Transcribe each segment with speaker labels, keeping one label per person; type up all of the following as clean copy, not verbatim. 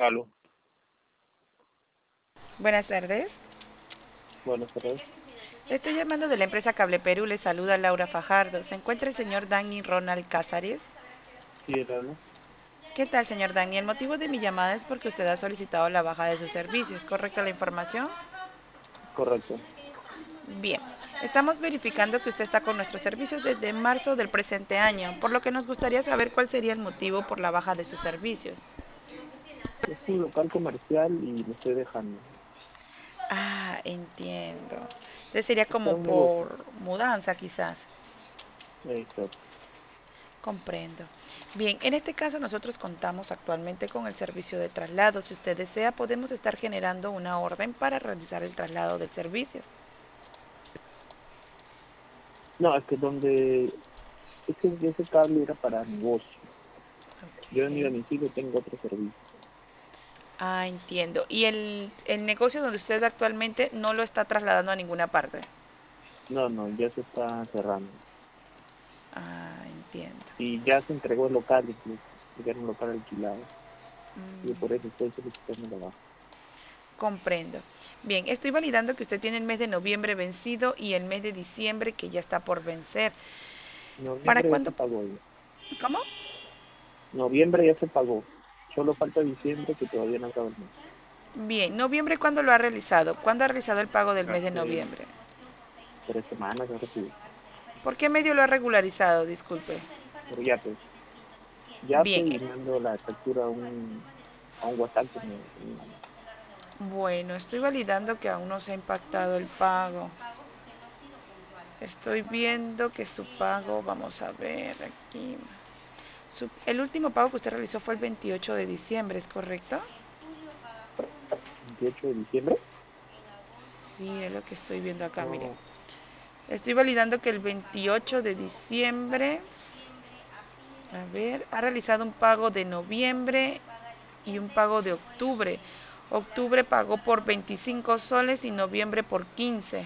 Speaker 1: Aló,
Speaker 2: Buenas tardes.
Speaker 1: buenas tardes.
Speaker 2: Estoy llamando de la empresa Cable Perú. Le saluda Laura Fajardo. ¿Se encuentra el señor Dani Ronald Cázares?
Speaker 1: Sí, él habla.
Speaker 2: ¿Qué tal, señor Dani? El motivo de mi llamada es porque usted ha solicitado la baja de sus servicios. ¿Correcta la información?
Speaker 1: Correcto.
Speaker 2: Bien. Estamos verificando que usted está con nuestros servicios desde marzo del presente año, por lo que nos gustaría saber cuál sería el motivo por la baja de sus servicios.
Speaker 1: Es un local comercial y me estoy dejando.
Speaker 2: Ah, entiendo. Entonces sería
Speaker 1: Es para
Speaker 2: como
Speaker 1: un negocio.
Speaker 2: por mudanza, quizás.
Speaker 1: Exacto.
Speaker 2: Comprendo. Bien, en este caso nosotros contamos actualmente con el servicio de traslado. Si usted desea, podemos estar generando una orden para realizar el traslado del servicio.
Speaker 1: No, es que ese cable era para negocio. Yo en mi
Speaker 2: Ok.
Speaker 1: domicilio tengo otro servicio.
Speaker 2: Ah, entiendo. ¿Y el negocio donde usted actualmente no lo está trasladando a ninguna parte?
Speaker 1: No, no, ya se está cerrando.
Speaker 2: Ah, entiendo.
Speaker 1: Y ya se entregó el local incluso, porque era un local alquilado. Y por eso estoy solicitando la baja.
Speaker 2: Comprendo. Bien, estoy validando que usted tiene el mes de noviembre vencido y el mes de diciembre que ya está por vencer. ¿Para
Speaker 1: Noviembre ya se
Speaker 2: cuándo?
Speaker 1: pagó ya.
Speaker 2: ¿Cómo?
Speaker 1: Noviembre ya se pagó. Solo falta diciembre que todavía no acaba el mes.
Speaker 2: Bien, noviembre, ¿cuándo lo ha realizado? ¿Cuándo ha realizado el pago del mes de
Speaker 1: Hace
Speaker 2: noviembre?
Speaker 1: 3 semanas ahora sí.
Speaker 2: ¿Por qué medio lo ha regularizado? Disculpe.
Speaker 1: Por Yape. Yape
Speaker 2: Bien,
Speaker 1: y mando la factura a un WhatsApp que me manda.
Speaker 2: bueno, estoy validando que aún no se ha impactado el pago. Estoy viendo que su pago, vamos a ver aquí. El último pago que usted realizó fue el 28 de diciembre, ¿es correcto?
Speaker 1: 28 de diciembre.
Speaker 2: Sí, es lo que estoy viendo acá, mire.
Speaker 1: No,
Speaker 2: Estoy validando que el 28 de diciembre, a ver, ha realizado un pago de noviembre y un pago de octubre. Octubre pagó por 25 soles y noviembre por 15.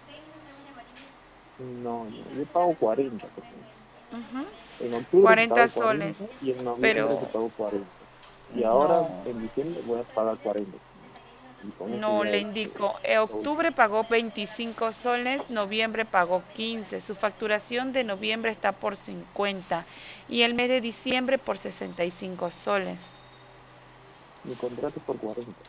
Speaker 1: no, yo pago 40, por ejemplo.
Speaker 2: Ujú.
Speaker 1: En octubre se
Speaker 2: 40
Speaker 1: pagó
Speaker 2: soles,
Speaker 1: 40 y en noviembre se
Speaker 2: pero
Speaker 1: pagó 40. Y ahora
Speaker 2: no,
Speaker 1: en diciembre voy a pagar 40. Y con eso
Speaker 2: no
Speaker 1: ya
Speaker 2: le
Speaker 1: es
Speaker 2: indico.
Speaker 1: lo último.
Speaker 2: Octubre pagó 25 soles, noviembre pagó 15. Su facturación de noviembre está por 50 y el mes de diciembre por 65 soles.
Speaker 1: Mi contrato es por 40.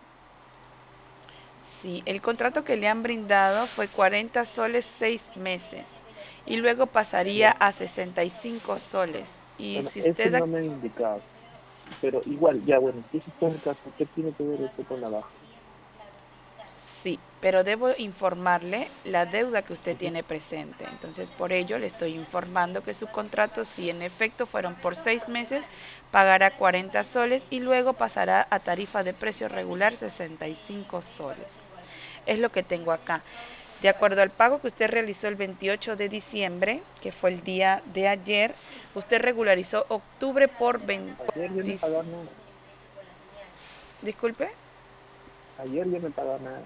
Speaker 2: Sí, el contrato que le han brindado fue 40 soles 6 meses y luego pasaría
Speaker 1: Ya.
Speaker 2: a 65 soles. Y
Speaker 1: Bueno,
Speaker 2: si
Speaker 1: eso
Speaker 2: usted
Speaker 1: no me han indicado. Pero igual, ya bueno, si ese fue el caso, ¿qué tiene que ver eso con la baja?
Speaker 2: Sí, pero debo informarle la deuda que usted
Speaker 1: Ujú.
Speaker 2: tiene presente. Entonces, por ello le estoy informando que su contrato, si en efecto fueron por 6 meses, pagará 40 soles y luego pasará a tarifa de precio regular 65 soles. Es lo que tengo acá. De acuerdo al pago que usted realizó el 28 de diciembre, que fue el día de ayer, usted regularizó octubre por 20.
Speaker 1: Ayer ya no pagaron nada.
Speaker 2: Disculpe.
Speaker 1: Ayer ya no pagaron nada.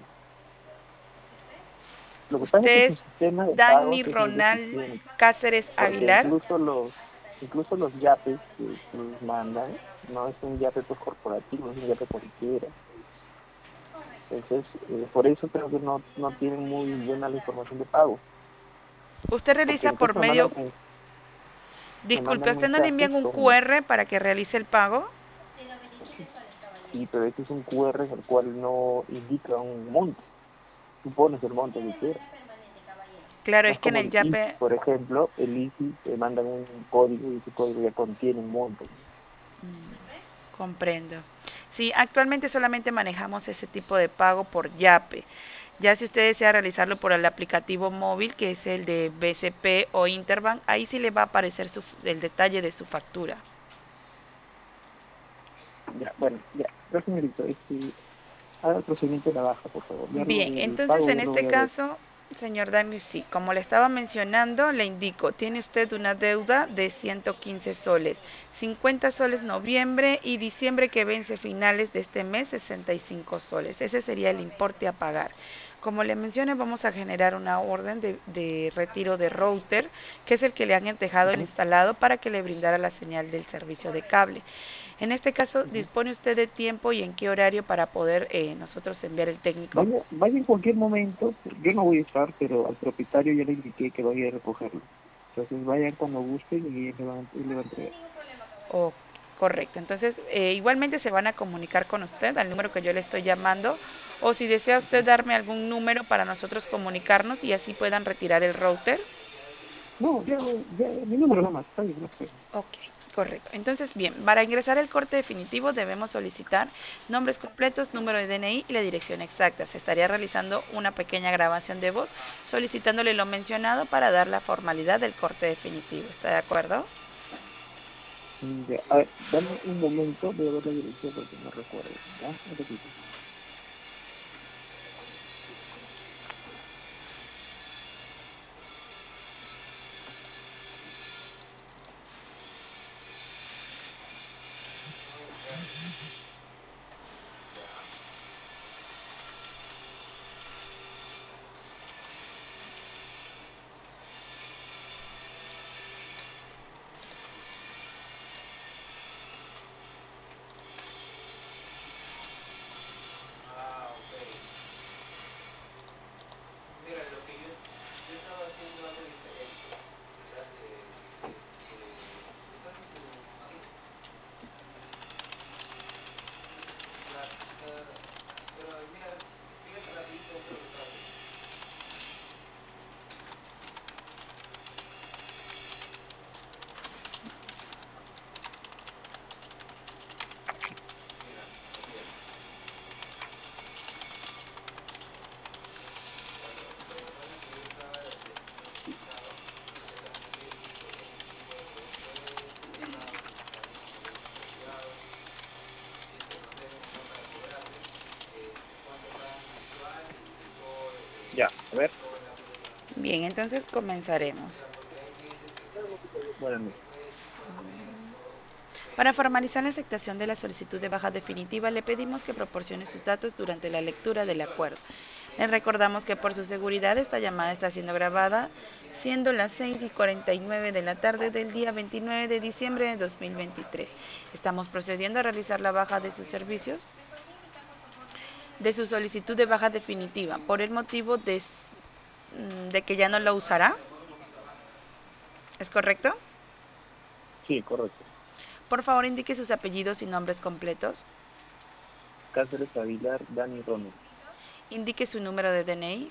Speaker 1: Lo que pasa es que
Speaker 2: Usted
Speaker 1: su
Speaker 2: es
Speaker 1: sistema de pagos
Speaker 2: Dani
Speaker 1: es muy
Speaker 2: Ronald
Speaker 1: deficiente,
Speaker 2: Cáceres
Speaker 1: porque
Speaker 2: Aguilar.
Speaker 1: incluso los yapes que nos mandan, no es un yape pues corporativo, es un yape cualquiera. Entonces, por eso creo que no tienen muy buena la información de pago,
Speaker 2: Usted
Speaker 1: porque
Speaker 2: realiza por
Speaker 1: incluso
Speaker 2: medio,
Speaker 1: me
Speaker 2: disculpe, ¿a
Speaker 1: mandan
Speaker 2: usted no le
Speaker 1: mensajes
Speaker 2: envían un
Speaker 1: con,
Speaker 2: QR para que realice el pago?
Speaker 1: sí, pero ese es un QR en el cual no indica un monto, tú pones el monto que quieras.
Speaker 2: Claro,
Speaker 1: No
Speaker 2: es
Speaker 1: es
Speaker 2: que en
Speaker 1: como
Speaker 2: el
Speaker 1: el ICI,
Speaker 2: YAPE,
Speaker 1: por ejemplo, el ICI te mandan un código y ese código ya contiene un monto.
Speaker 2: comprendo. Sí, actualmente solamente manejamos ese tipo de pago por YAPE. Ya si usted desea realizarlo por el aplicativo móvil, que es el de BCP o Interbank, ahí sí le va a aparecer el detalle de su factura.
Speaker 1: Ya, bueno, ya. Pero señorito, haga el procedimiento de la baja, por favor. Ya
Speaker 2: Bien,
Speaker 1: el
Speaker 2: entonces
Speaker 1: pago
Speaker 2: en
Speaker 1: ya lo
Speaker 2: este
Speaker 1: voy a ver.
Speaker 2: caso, señor Dani, sí, como le estaba mencionando, le indico, tiene usted una deuda de 115 soles, 50 soles noviembre y diciembre que vence finales de este mes, 65 soles. Ese sería el importe a pagar. Como le mencioné, vamos a generar una orden de retiro de router, que es el que le han dejado el
Speaker 1: Ujú.
Speaker 2: instalado para que le brindara la señal del servicio de cable. En este caso,
Speaker 1: Ujú.
Speaker 2: ¿dispone usted de tiempo y en qué horario para poder nosotros enviar el técnico?
Speaker 1: Vaya en cualquier momento, yo no voy a estar, pero al propietario ya le indiqué que vaya a recogerlo. Entonces vayan cuando gusten y él le va a entregar.
Speaker 2: Oh, correcto. Entonces, igualmente se van a comunicar con usted al número que yo le estoy llamando, o si desea usted
Speaker 1: Ujú.
Speaker 2: darme algún número para nosotros comunicarnos y así puedan retirar el router.
Speaker 1: No, ya, mi número nomás, está bien, no sé.
Speaker 2: Ok, correcto. Entonces, bien, para ingresar el corte definitivo debemos solicitar nombres completos, número de DNI y la dirección exacta. Se estaría realizando una pequeña grabación de voz solicitándole lo mencionado para dar la formalidad del corte definitivo. ¿Está de acuerdo?
Speaker 1: Ya, a ver, dame un momento, voy a ver la dirección porque no recuerdo. ¿Ya? Un ratito. Ya, a ver.
Speaker 2: Bien, entonces comenzaremos.
Speaker 1: Buenas noches.
Speaker 2: Para formalizar la aceptación de la solicitud de baja definitiva, le pedimos que proporcione sus datos durante la lectura del acuerdo. Les recordamos que por su seguridad esta llamada está siendo grabada, siendo las 6:49 de la tarde del día 29 de diciembre de 2023. Estamos procediendo a realizar la baja de sus servicios, de su solicitud de baja definitiva, por el motivo de que ya no la usará. ¿Es correcto?
Speaker 1: Sí, correcto.
Speaker 2: Por favor, indique sus apellidos y nombres completos.
Speaker 1: Cáceres Aguilar, Dani Ronald.
Speaker 2: Indique su número de DNI.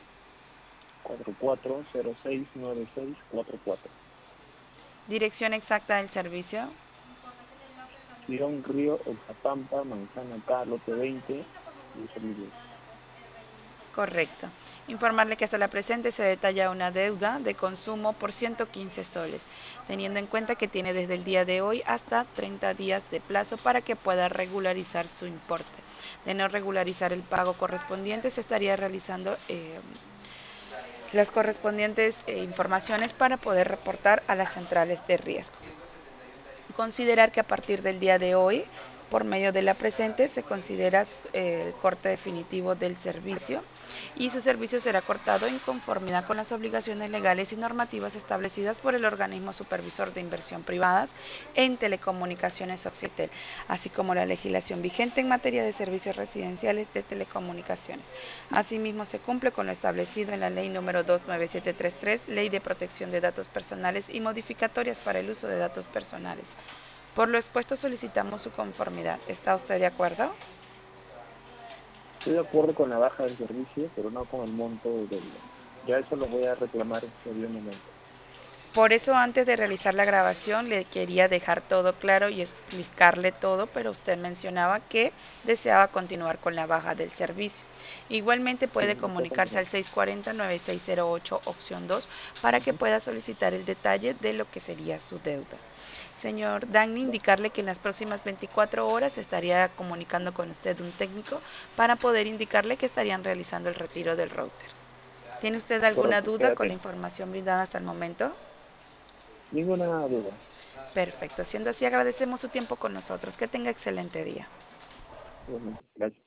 Speaker 1: 44069644.
Speaker 2: Dirección exacta del servicio.
Speaker 1: Girón Río, Oxapampa, Manzana K, lote 20, Luis Olivos.
Speaker 2: Correcto. Informarle que hasta la presente se detalla una deuda de consumo por 115 soles, teniendo en cuenta que tiene desde el día de hoy hasta 30 días de plazo para que pueda regularizar su importe. De no regularizar el pago correspondiente, se estaría realizando las correspondientes informaciones para poder reportar a las centrales de riesgo. Considerar que a partir del día de hoy, por medio de la presente, se considera el corte definitivo del servicio y su servicio será cortado en conformidad con las obligaciones legales y normativas establecidas por el organismo supervisor de inversión privadas en telecomunicaciones Occitel, así como la legislación vigente en materia de servicios residenciales de telecomunicaciones. Asimismo, se cumple con lo establecido en la Ley número 29733, Ley de Protección de Datos Personales y modificatorias para el uso de datos personales. Por lo expuesto solicitamos su conformidad. ¿Está usted de acuerdo?
Speaker 1: Estoy de acuerdo con la baja del servicio, pero no con el monto de deuda. Ya eso lo voy a reclamar en su debido momento.
Speaker 2: Por eso antes de realizar la grabación le quería dejar todo claro y explicarle todo, pero usted mencionaba que deseaba continuar con la baja del servicio. Igualmente
Speaker 1: Sí,
Speaker 2: puede
Speaker 1: deseo
Speaker 2: comunicarse
Speaker 1: continuar.
Speaker 2: al 640-9608 opción 2 para que
Speaker 1: Ujú.
Speaker 2: pueda solicitar el detalle de lo que sería su deuda. Señor Dagny,
Speaker 1: Va.
Speaker 2: indicarle que en las próximas 24 horas estaría comunicando con usted un técnico para poder indicarle que estarían realizando el retiro del router. ¿Tiene usted alguna
Speaker 1: Correcto,
Speaker 2: duda con la
Speaker 1: quédate.
Speaker 2: información brindada hasta el momento?
Speaker 1: Ninguna duda.
Speaker 2: Perfecto. Siendo así, agradecemos su tiempo con nosotros. Que tenga excelente día.
Speaker 1: Igualmente. Gracias.